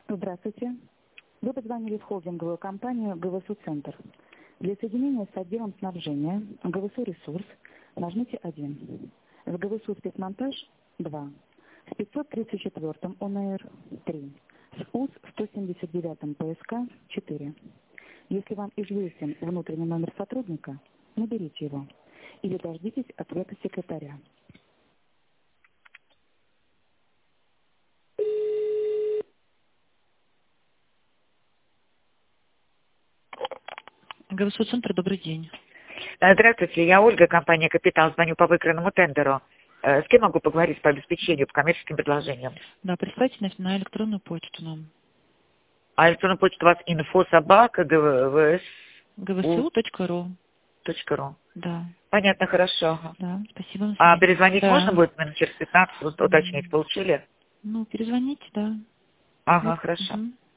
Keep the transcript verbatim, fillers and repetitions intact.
Здравствуйте. Вы позвонили в холдинговую компанию ГВСУ «Центр». Для соединения с отделом снабжения ГВСУ «Ресурс» нажмите один. В ГВСУ «Спецмонтаж» два. С пятьсот тридцать четвёртым ОНР три. С УЗ сто семьдесят девятым ПСК четыре. Если вам известен внутренний номер сотрудника, наберите его или дождитесь ответа секретаря. ГВСУ «Центр», добрый день. Здравствуйте, я Ольга, компания «Капитал», звоню по выигранному тендеру. С кем могу поговорить по обеспечению, по коммерческим предложениям? Да, присылайте на, на электронную почту нам. А электронная почта у вас инфо собака гвс гвсу.ру. .ру. Да. Понятно, хорошо. Да, спасибо. А перезвонить да. можно будет, наверное, через пятнадцать, вот, уточнить, получили? Ну, перезвоните, да. Ага, Вот. хорошо. Угу.